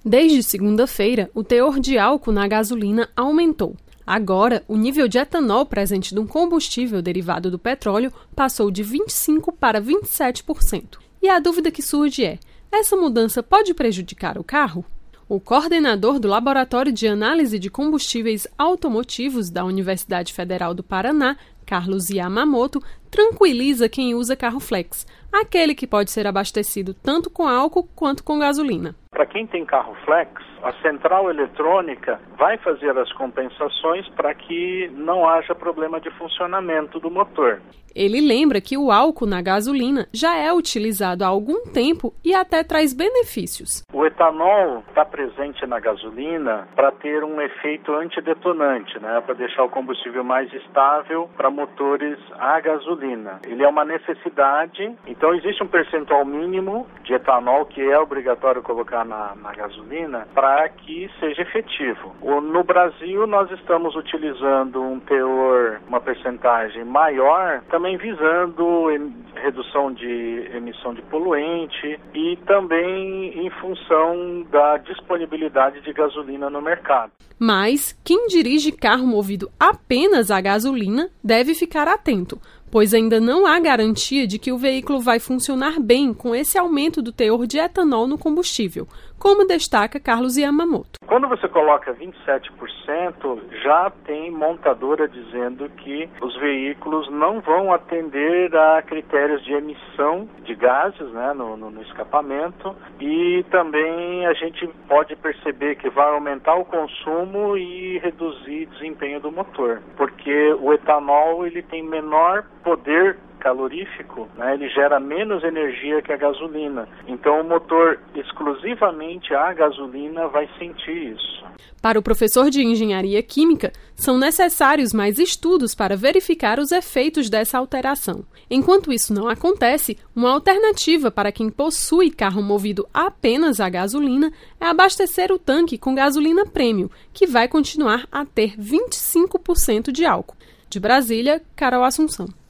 Desde segunda-feira, o teor de álcool na gasolina aumentou. Agora, o nível de etanol presente num combustível derivado do petróleo passou de 25% para 27%. E a dúvida que surge é: essa mudança pode prejudicar o carro? O coordenador do Laboratório de Análise de Combustíveis Automotivos da Universidade Federal do Paraná, Carlos Yamamoto, tranquiliza quem usa carro flex, aquele que pode ser abastecido tanto com álcool quanto com gasolina. Para quem tem carro flex, a central eletrônica vai fazer as compensações para que não haja problema de funcionamento do motor. Ele lembra que o álcool na gasolina já é utilizado há algum tempo e até traz benefícios. O etanol está presente na gasolina para ter um efeito antidetonante, para deixar o combustível mais estável para motores a gasolina. Ele é uma necessidade, então existe um percentual mínimo de etanol que é obrigatório colocar na gasolina para que seja efetivo. No Brasil, nós estamos utilizando um teor, uma percentagem maior, também visando redução de emissão de poluente e também em função da disponibilidade de gasolina no mercado. Mas quem dirige carro movido apenas a gasolina deve ficar atento, pois ainda não há garantia de que o veículo vai funcionar bem com esse aumento do teor de etanol no combustível, como destaca Carlos Yamamoto. Quando você coloca 27%, já tem montadora dizendo que os veículos não vão atender a critérios de emissão de gases no escapamento, e também a gente pode perceber que vai aumentar o consumo e reduzir o desempenho do motor, porque o etanol ele tem menor poder calorífico, ele gera menos energia que a gasolina. Então o motor exclusivamente a gasolina vai sentir isso. Para o professor de engenharia química, são necessários mais estudos para verificar os efeitos dessa alteração. Enquanto isso não acontece, uma alternativa para quem possui carro movido apenas a gasolina é abastecer o tanque com gasolina premium, que vai continuar a ter 25% de álcool. De Brasília, Carol Assunção.